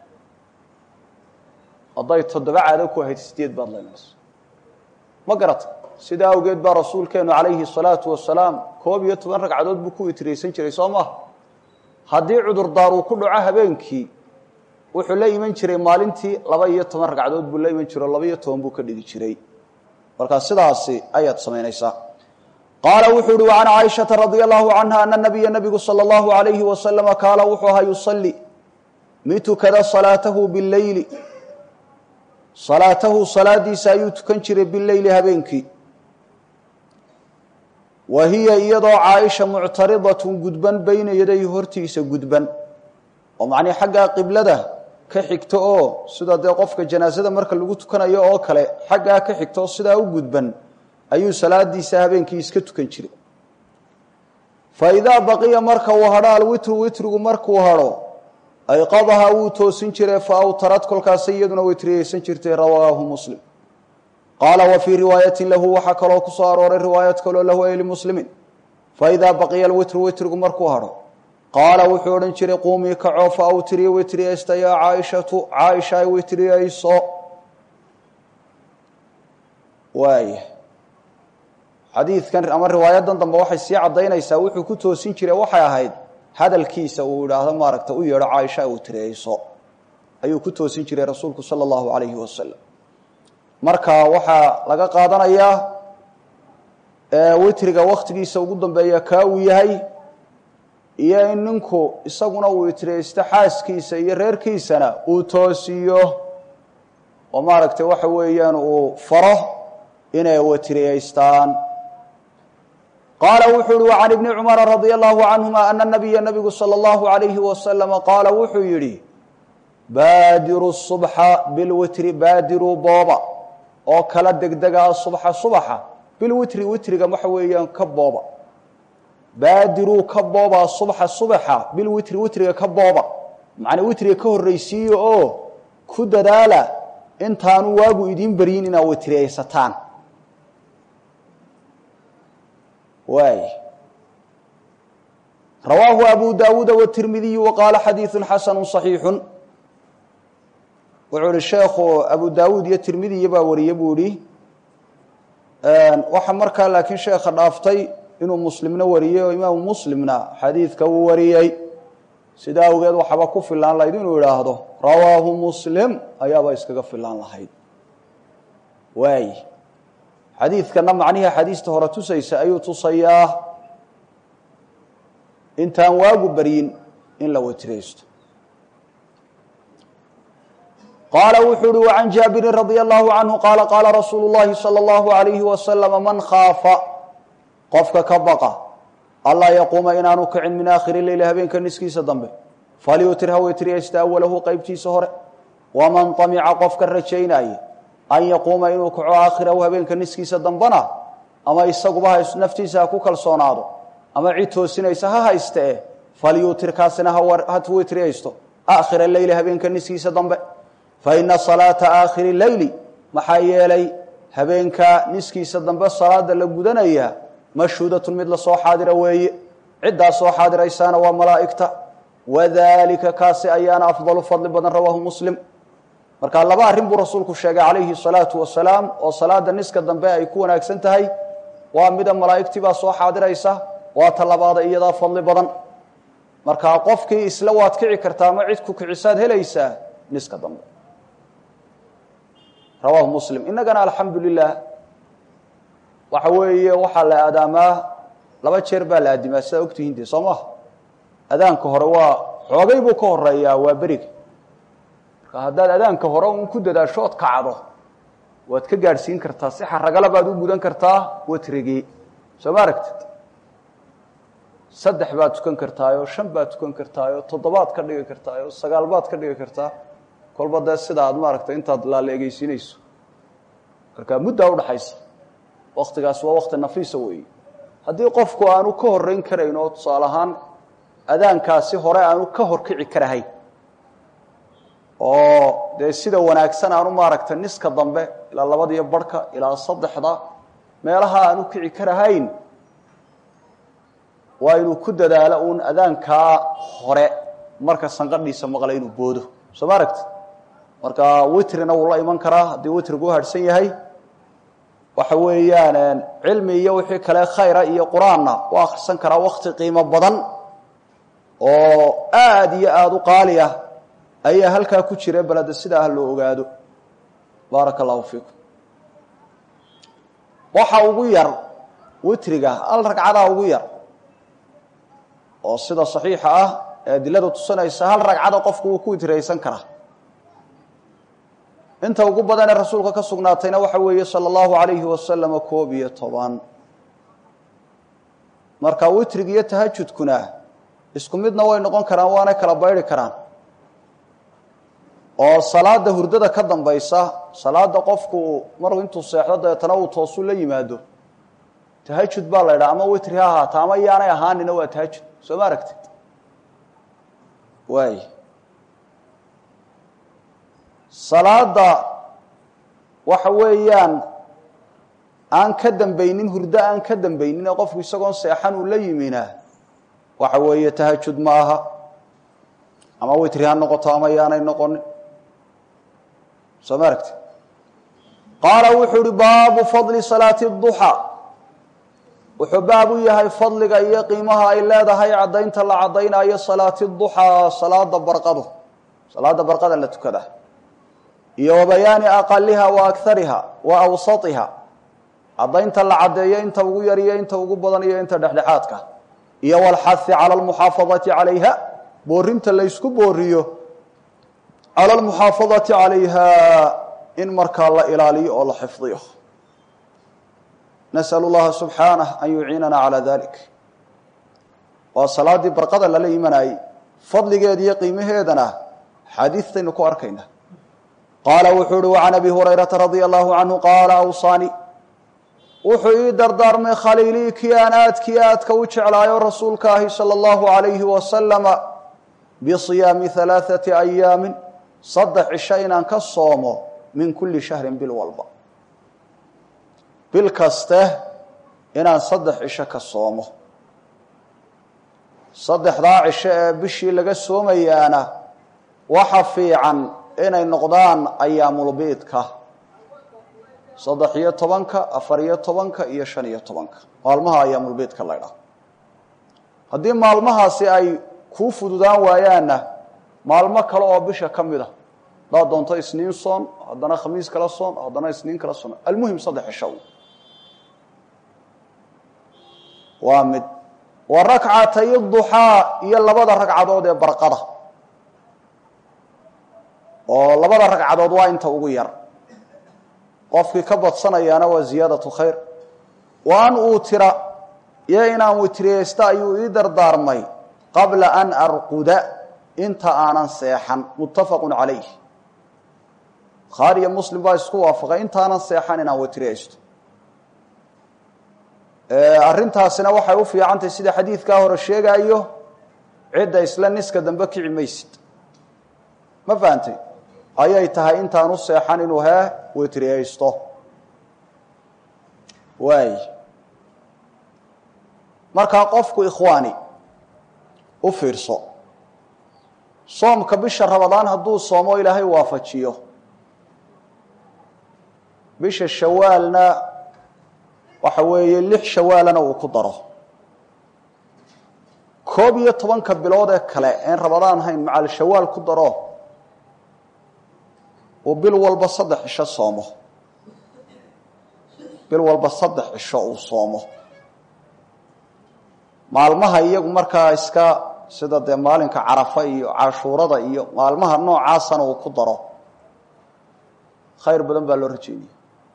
haday toddoba caado ku ahayd sideed baad la imanaysaa ma garata sida awgeed baa rasuulkeenu calayhi salaatu wasalaam koob iyo toban ragcadood buu ku witriyaysan jiray Soomaa hadii cudur daaru ku dhaco habeenkii wuxuu la iman jiray maalintii laba iyo toban ragcadood buu la iman jiray laba iyo toban buu ka dhigi jiray marka sidaasi ayaad sameynaysaa qaala wuxuu wa ana Aisha radhiyallahu anha anna nabiyya nabigu sallallahu alayhi wa sallam qaala wuxuu ha yusalli mitu kada salatahu bil layli salatahu saladiisa ayuu tukan jiray bil layli habeenkii wa hiya iyadoo Aisha mu'taridatun gudban bayna yaday hortiisa gudban oo macni xagga qiblada ka xigto oo sida de qofka janaasada marka lagu tukanayo oo kale xagga ka xigto sida u gudban ayuu salaadiisa habeenkii iska tukan jiray fa idha baqiya marka uu haro alwitru witrigu markuu haro ay qadaha uu toosin jiray fa aw tarad kolkaas iyaduna witriyaysan jirtay rawaahu muslim qala wa fi riwayatin lahu wa hakalo ku soo arooray riwaayad kale lahu ay muslimin fa idha baqiya alwitru witrigu markuu haro قال وحورن جري قومي كعوف أو تري وتري استيا عائشة عائشة وتري أيصو واي حديث كان أمر روايات ضم بواحد سياع ضينا يسوي حكوته سنجري وحيا هيد هذا الكيس ولا هذا ما ركت ويا عائشة وتري أيصو أيو كوته سنجري رسولك صلى الله عليه وسلم مركا وحى لقى قادنا إياه وتري وقت كيس وقدم بيا كاوي هاي iyo ninku isaguna uu tireysta xaaskiisa iyo reerkiisana uu toosiyo oo maaragtay waxa weeyaan uu faro inay watriyeystaan qala wuxuu wa an ibn umar radiyallahu anhuma anna nabiyya nabigu sallallahu alayhi wa sallam qala wuxuu yiri badiru subha bil witri badiru baba oo kala degdega subha subha bil witri witriga waxa weeyaan ka baba بادروا كبوبا الصبح الصبح بالوتر وتر كبوبا معنى وتر كهريسيو او كددالا انتانو واغو يدين بريننا وتريستان واي رواه ابو داود والترمذي وقال حديث حسن صحيح وعلى الشيخ ابو داود والترمذي يبا وريه بوري ان waxa marka laakiin sheekha dhaaftay inuu muslimna wariyo imaam muslimna xadiidka uu wariyay sida awgeed waxba ku filan lahayd inuu yiraahdo rawaahu muslim ayaaba iskaga filan lahayd way xadiidkana macnaha xadiista hore tusaysa ayuu tusayaa intaan waagu bariin in la watreysto قال وحده عن جابر رضي الله عنه قال قال رسول الله صلى الله عليه وسلم من خاف قفك كبقى الله يقوم إنانو كعن من آخر الليل هبين كنسكي سدنبه فليوترها ويتري يستأوله قيبتي سهر ومن طمع قفك الرجين أي أن يقوم إنو كعو آخره هبين كنسكي سدنبنا أما يستقبها نفتي ساكوك الصنادو أما عيته سنة يساها يستأه فليوتركا سنها هاتو ويتري يستو آخر الليل هبين كنسكي سدنبه فإن صلاة آخر الليل محايلي هبين كنسكي سدنبه الصلاة اللي إياها مشهودة مثل صو حاضر وي عدة صو حاضر إيسان وملائكته وذلك كاسي أيان أفضل فضل بدن رواه مسلم marka laba arin buu rasuulku sheegay calayhi salaatu wasalaam oo salaada niska dambe ay ku wanaagsan tahay waa mid malaa'ikti baa soo xaadiraysa waa talabaada iyada fadli badan marka qofkii isla waad kici kartaa ma cid ku kicisaad helaysa niska dambe rawaahu muslim inagana alxamdulillah waxa weeye waxa la aadaamaa laba jeer baa la aadimaa sida ogtihiin Soomaa adaanka hore waa xoogay buu ka horeeyaa waa bariga marka hadaad adaanka hore uu ku dadaashood kacdo waad ka gaarsiin kartaa si xaragala baad u gudan kartaa watrigi soo maaragtid saddex baad tukan kartaa oo shan baad tukan kartaa oo toddobaad ka dhigi kartaa oo sagaal baad ka dhigi kartaa kolba da sida aad maaragtay intaad la leegaysiinayso marka muddo u dhaxaysa waqtigaas waa waqti nafiisa weey hadii qofku aanu ka horeyn karayn oo tusaalahan adaankaasi hore aanu ka horkici karahay oo de sida wanaagsan aanu maaragtay niska dambe ila labada iyo barka ila saddexda meelaha aanu kici karahayn waa inuu ku dadaalo uun adaankaa hore marka sanqadhiisa maqla inuu boodo soo maaragti marka witrina wuu la iman karaa haddii witrigu u hadhsan yahay waxa weeyaan cilmi iyo wixii kale khayra iyo quraanna waa akhrisan karaa waqti qiimo badan oo aad iyo aad u qaali ah ayaa halkaa ku jira balada sida ah loo ogaado barakallahu fiikum waxa ugu yar witriga al ragcada ugu yar oo sida saxiixa ah ee diladu tusanaysa hal ragcada qofku uu ku witraysan kara inta ugu badan ee rasuulka ka sugnaatayna waxa weeye sallallahu alayhi wasallam koob iyo toban marka witriga iyo tahajjudkuna isku midna way noqon karaan waana kala bayri karaan oo salaada hurdada ka dambaysa salaada qofku maruu intuu seexdo deetana uu toosu la yimaado tahajjud baa la yiraahdaa ama witri ha ahaata ama yaanay ahaanina waa tahajjud soo ma aragtid way salaada waxa weeyaan aan ka dambaynin hurdo aan ka dambaynin qofku isagoon seexan uu la yimina waxa weeye tahajjud ma aha ama witri ha noqoto ama yaanay noqonin soo ma aragtid qaala wuxuu baabu fadli salaati duha wuxuu baabu yahay fadliga iyo qiimaha ay leedahay cadaynta la cadaynayo salaati duha salaada barqado salaada barqada la tukada iyo bayaani aqaliha wa akthariha wa awsatiha cadaynta la cadeeyo inta ugu yar iyo inta ugu badan iyo inta dhexdhexaadka iyo wal hathi ala al muhafadati alayha boorinta la isku booriyo ala al muhafadati alayha in marka la ilaaliyo oo la xifdiyo نسأل الله سبحانه أن يعيننا على ذلك وصلاة برقضة للي إيماناي فضل قيدي قيمه هذا حديث نكو أركينا قال وحوله عن أبي هريرة رضي الله عنه قال أوصاني وحي دردار من خليلي كيانات كيات كوش على رسول الله صلى الله عليه وسلم بصيام ثلاثة أيام صدح عشينا كالصوم من كل شهر بالوالبا بالكسته inaan saddex isha ka soomo saddexdaa isha bishii laga soomayaana waxa fiican inay noqdaan ayaamul beedka saddex iyo tobanka afar iyo tobanka iyo shan iyo tobanka maalmaha ayaamul beedka la yiraahdo hadii maalmahaasi ay ku fududaan waayaana maalmo kale oo bisha kamid ah daa doonto isniin soon hadana khamiis kala soon hadana isniin kala soon almuhim saddex isha وامد وركعتي الضحى iyo labada ragcadood ee barqada oo labada ragcadood waa inta ugu yar qofkii ka badsanayana waa ziyadatu khayr waan uu tira yeena witriyesta ayuu ii dardaarmay qabla an arquda inta aanan seexan muttafaqun alayhi khariya muslim baa isku waafaqay inta aanan seexan inaan witriyeysto arintaasina waxay u fiicantahay sida xadiidka hore sheegayo cida isla niska dambe kicimaysid ma faantay ayay tahay intaan u seexan inuu ha witriyeysto way marka qofku ikhwaani u fiirso soomka bisha ramadaan hadduu soomo ilaahay waafajiyo bisha shawaalna waxa weeye lix shawaalana uu ku daro koob iyo tobanka bilood ee kale in ramadaan hayn macal shawaal ku daro oo bil walba saddex isha soomo bil walba saddex isha uu soomo maalmaha iyagu markaa iska sida de maalinka carafa iyo cashuurada iyo maalmaha noocaasana uu ku daro khayr badan baa loo rajeeyay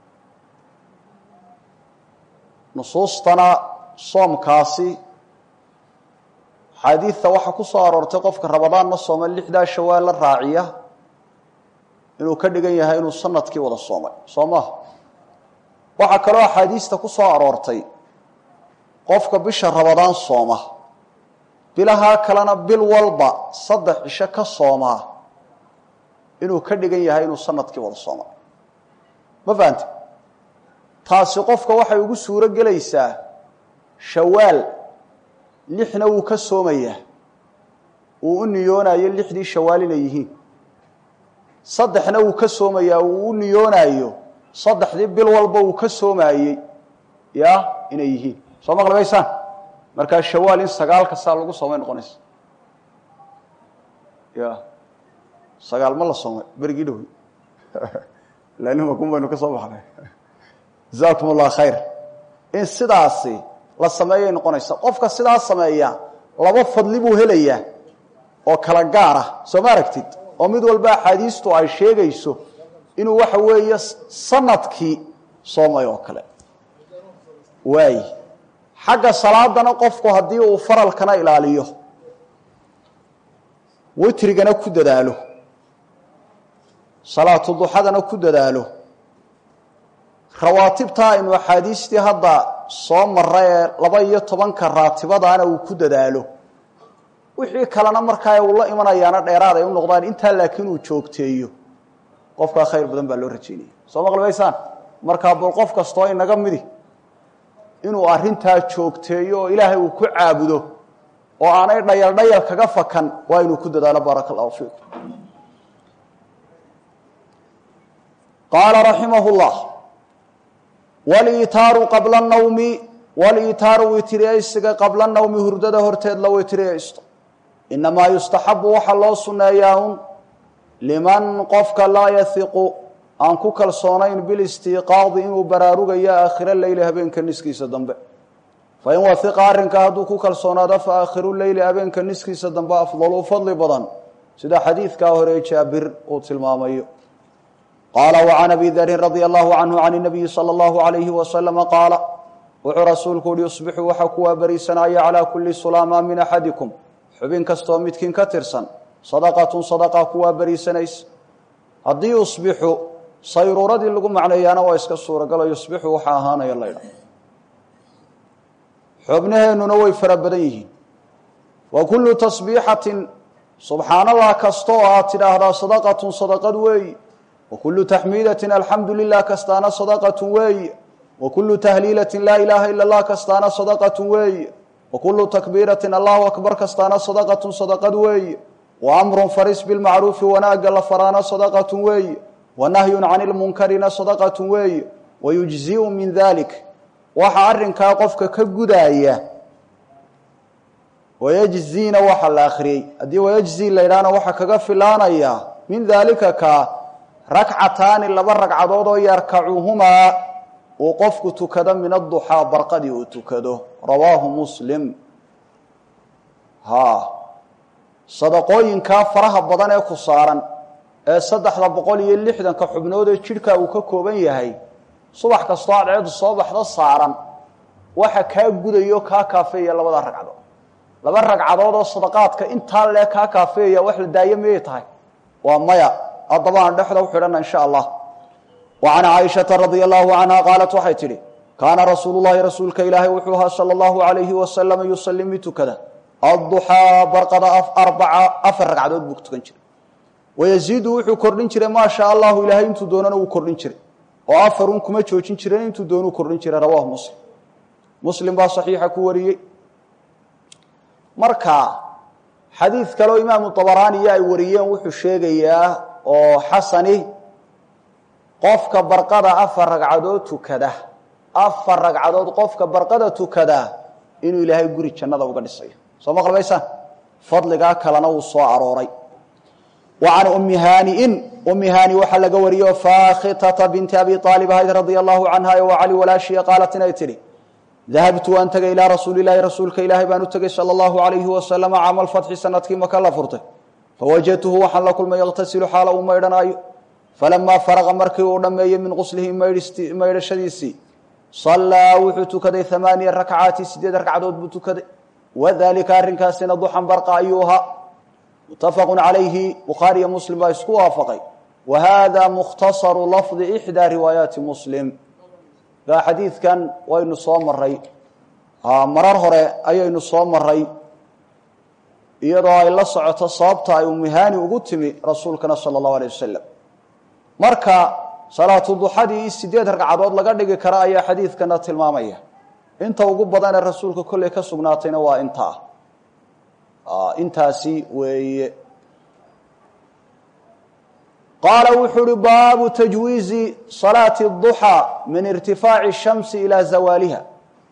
nusuustana soomkaasi xadiidta waxa ku soo aroortay qofka ramadaan ma sooma lixda shawaal la raaciya inuu ka dhigan yahay inuu sanadkii wada soomay soomaa waxa kale oo xadiista ku soo aroortay qofka bisha ramadaan sooma bilaha kalena bil walba saddex isha ka sooma inuu ka dhigan yahay inuu sanadkii wada soomay ma fahanti taasi qofka waxay ugu suuro gelaysaa shawaal lixna uu ka soomaya uu u niyoonayo lixdii shawaal inay yihiin saddexna uu ka soomaya uu u niyoonayo saddexdii bil walba uu ka soomayay ya inay yihiin soo maqlaysaan marka shawaal in sagaalka saa lagu soomay noqonaysa ya sagaal ma la soomay berigi dhow laanima kun baynu ka soo baxnay jazaakumullahu khayr in sidaasi la sameeyay noqonaysa qofka sidaas sameeya laba fadli buu helayaa oo kala gaar ah soo ma aragtid oo mid walba xadiistu ay sheegayso inuu waxa weeye sanadkii soomay oo kale way xagga salaadana qofku hadii uu faralkana ilaaliyo witrigana ku dadaalo salaatu duhadana ku dadaalo rawaatibta in xadiistii hadda soo maray laba iyo toban ka raatibadaana uu ku dadaalo wixii kalena markaa uu la imanayaana dheeraad ay u noqdaan inta laakiin uu joogteeyo qofka khayr badan baa loo rajeeyay soo maqlaysaan marka bal qof kasto inaga midi inuu arinta joogteeyo ilaahay uu ku caabudo oo aanay dhayal dhayal kaga fakan waa inuu ku dadaalo barakallahu fiik qala rahimahullah wal-itaru qabla an-nawmi wal-itaru witriyaysiga qabla an-nawmi hurdada horteed la witriyaysto inma yustahabbu waxa loo suneeyaa liman qofka la yathiqu aan ku kalsoonayn bil istiqaad inuu baraarugayo aakhira leeyl habeenka niskiisa dambe fa in wathiqa arrinka haduu ku kalsoonaado fa aakhiru leeyl habeenka niskiisa dambe afdalu fadli badan sida xadiidka hore Jaabir oo tilmaamayo قال وعن ابي ذر رضي الله عنه عن النبي صلى الله عليه وسلم قال ورسولك يصبح وحكوا بريسنا على كل سلامة من احدكم حبين كستو مدكين كترسن صدقه صدقه كوا بريسنيس hadii يصبح sayruuradi lagu macneeyana waa iska suura gal yusbixu waxa ahaanaya leeyda xubnaheennuna way fara badan yihiin wa kullu tasbiihatin subhanallah kasto aad tiraahdo sadaqatun sadaqad way wa kullu tahmidatin alhamdulillah kastana sadaqatun way wa kullu tahlilatin la ilaha illa allah kastana sadaqatun way wa kullu takbiratin allahu akbar kastana sadaqatun sadaqad way wa amrun faris bil ma'ruf wa nahyi farana sadaqatun way ونهي عن المنكر صدقه وي ويجزئ من ذلك وحرنكا قفك كغدايا ويجزينا وح الاخري ادي ويجزي ليرانا وح كغا فلانيا من ذلك كا ركعتان لبا ركعدود oo yarkacuhuma oo qofku tukada min ad-duha barqadi oo tukado rawahu muslim ha sadaqooyinka faraha badan ee ku saaran ee saddex boqol iyo lixdan ka xubnood ee jirka uu ka kooban yahay subax kasta aad soo baxdo saaran waxa ka gudayo ka kaafeeya labada ragcadood laba ragcadood oo sadaqaadka inta le ka kaafeeya wax la daayimay tahay waa maya adabaan dhaxda u xidhan insha Allah wa ana Aisha radhiyallahu anha qalat waxay tiri kana rasuulullaahi rasuulka ilaahi wuxuu sallallahu alayhi wa sallam yusallimu tukada ad-duha barqada af arba'a afar ragcadood buu tukan jiray ويزيد وحو كردين جيره ما شاء الله الهي انتو doonana uu kordhin jiray oo afarun kuma joojin jireen intuu doonu kordhin jiray rawaah muslim muslim ba saxiixa ku wariyay marka xadiis kale oo imaam tabarani ay wariyeen wuxuu sheegayaa oo xasani qofka barqada afar ragcadood tukada afar ragcadood qofka barqada tukada inuu ilaahay guri jannada uga dhisayo soo maqlaysan fadliga kalena uu soo arooray وعن أم هانئ أم هانئ وحل قوريه فاخطة بنت أبي طالب رضي الله عنها وعلي ولا شيء قالت نيتري ذهبت وأنت إلى رسول الله رسولك إلهي بانتك صلى الله عليه وسلم عام الفتح سنة كما كلا فرته فوجدته وحل كل ما يغتسل حال أميرنا فلما فرغ مركي ودمي من غسله مير الشديسي صلى وحتك دي ثمانية ركعات سديد ركعات بتكدي وذلك الرنكاسين ضحا برقا أيها متفق عليه بخاري ومسلم اسكو وافقي وهذا مختصر لفظ إحدى روايات مسلم ذا حديث كان وين صوم الري ها مرر هره ايين صوم الري iyadoo ay la socoto sababta ay umihani ugu timi rasuulkana sallallahu alayhi wasallam marka salaatu duhadii sideed ragcadood laga dhigi kara ayaa xadiidkana tilmaamaya inta ugu badan ee rasuulka kulli ka sugnaatayna waa inta ah intaasi weeye قال وحر باب تجويز صلاة الضحى من ارتفاع الشمس إلى زوالها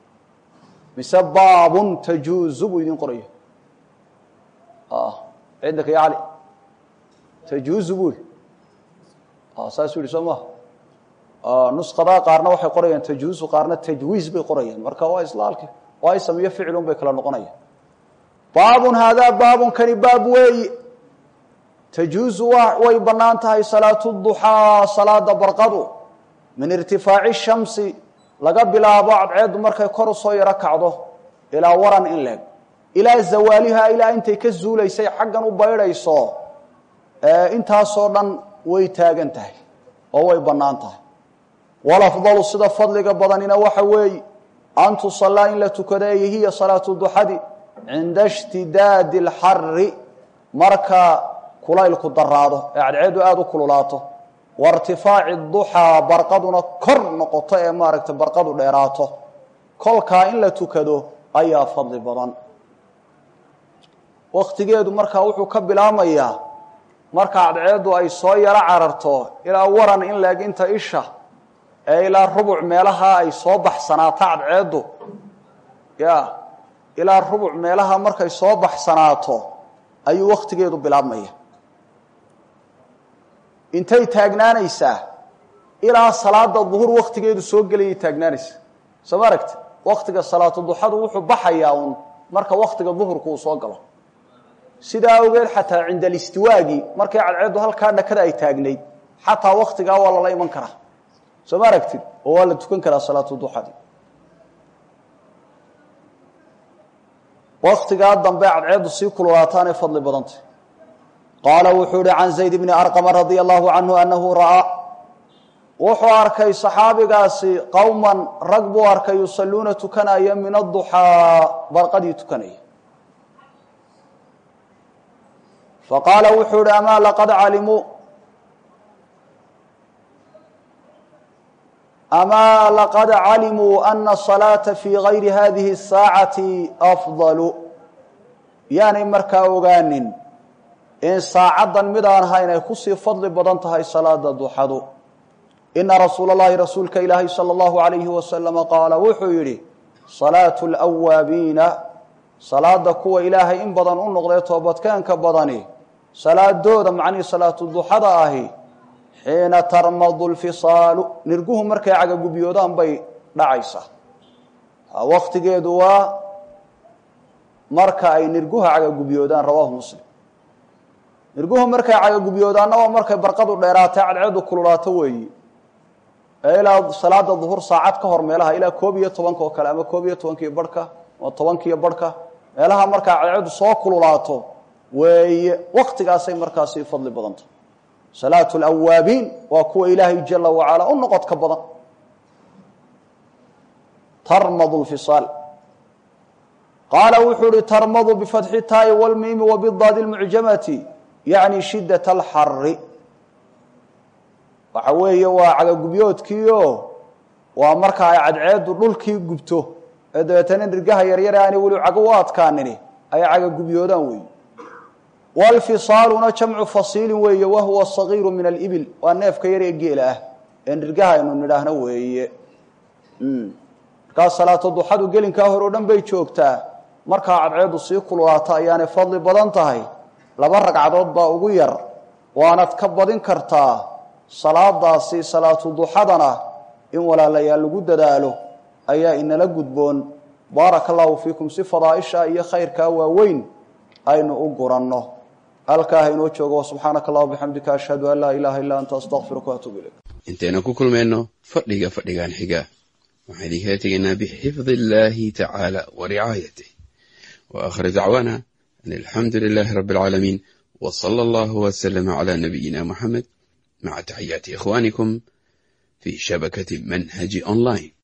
بسباب تجوز بيدين قرية آه عندك يا علي تجوز بول آه ساسولي سماه آه نسخة قارنا وحي قرية تجوز وقارنا تجويز بقرية مركا وايس لالك وايس سميه فعلون بكلا نقنية باب هذا باب كان باب وي تجوز وي بنانتها صلاة الضحى صلاة برقض من ارتفاع الشمس لقبل بعض عيد مركا كرسو يركعده إلى ورن إنلك إلى زوالها إلى أنت كزولي سي حقا وبيريسو آه انتها صورا ويتاقنتها ووي بنانتها والأفضل الصدى فضلك بدننا وحوي أن تصلى إلا تكدأي هي صلاة الضحى عند اشتداد الحر مركا كلايلku daraado ee cadceedu aad u kululaato wartifaaci duha barqaduna kor noqoto ee maaragta barqadu dheeraato kolka in la tukado ayaa fadli badan waqtigeedu marka wuxuu ka bilaamayaa marka cadceedu ay soo yara cararto ilaa waran in laag inta isha ee ilaa rubuc meelaha ay soo baxsanaato cadceedu ya ilaa rubuc meelaha markay soo baxsanaato ayuu waqtigeedu bilaabmaya intay taagnaanaysaa ilaa salaada dhuhur waqtigeedu soo galay taagnaanaysa samaragta waqtiga salaatu duhadu wuxuu baxayaa un marka waqtiga dhuhurku uu soo galo sida awgeed xataa cinda istiwaagi markay cadceedu halka dhakada ay taagnayd xataa waqtiga waa la iman karaa samaragta oo waa la tukan karaa salaatu duhadi waqtiga dambe cadceedu si kululaataan ee fadli badanta قال وحور عن زيد بن أرقم رضي الله عنه أنه رأى وحو أركي صحابقاسي قوما رقبوا أركي يصلون تكنايا من الضحى برقدي تكنايا فقال وحور أما لقد علموا أما لقد علموا أن الصلاة في غير هذه الساعة أفضل يعني مركا وغانين إن ساعدا مدان هاينا كسي فضل بدنتها صلاة الضحى إن رسول الله رسولك إلهي صلى الله عليه وسلم قال وحيري صلاة الأوابين صلاة كوى إلهي إن بدن النغضي توبت كان كبدني صلاة دودة معني صلاة الضحى آهي حين ترمض الفصال نرجوهم مركا عقب بيودان بي دعيسة وقت جدوا مركا أي نرجوها عقب بيودان رواه مسلم نرجوهم مركا عقب بيودان أو مركا برقدوا ديراتها على عدو كلولاته وي إلى صلاة الظهر ساعات كهر ميلها إلى كوبية طبانك وكلامه كوبية طبانك يبركة وطبانك يبركة إلها مركا على عدو صو كلولاته وي وقت قاسي مركا سي فضل بدنته صلاة الأوابين وكو إلهي جل وعلا النقط كبضا ترمض الفصال قال وحور ترمض بفتح التاء والميم وبالضاد المعجمة يعني شدة الحر وحويه وعلى قبيوت كيو ومركا عدعيد للكي قبته إذا تنرقها يرير يعني ولو عقوات كانني أي على قبيوتان وي والفصال جمع فصيل وهي وهو الصغير من الإبل والنيف كيري جيله إن رجعها إنه نراهنا وهي أمم كاس صلاة الضحى وقلن كهر ودم بيتشوكتا مركا عبعيد السيقل واتا يعني فضل بدنتهي لبرق عدود باوغير وانا تكبدين كرتا صلاة داسي صلاة الضحى دنا إن ولا ليال قد دالو أي إن لقد بون بارك الله فيكم صفة إشاء إيا خير كاوا وين أين أقرنه الكاهن وجهه سبحانك الله وبحمدك أشهد أن لا إله إلا أنت أستغفرك وأتوب إليك انتنا كل منه فضلك فضلك عن حقا وحديثاتنا بحفظ الله تعالى ورعايته وآخر دعوانا أن الحمد لله رب العالمين وصلى الله وسلم على نبينا محمد مع تحيات إخوانكم في شبكة منهج أونلاين.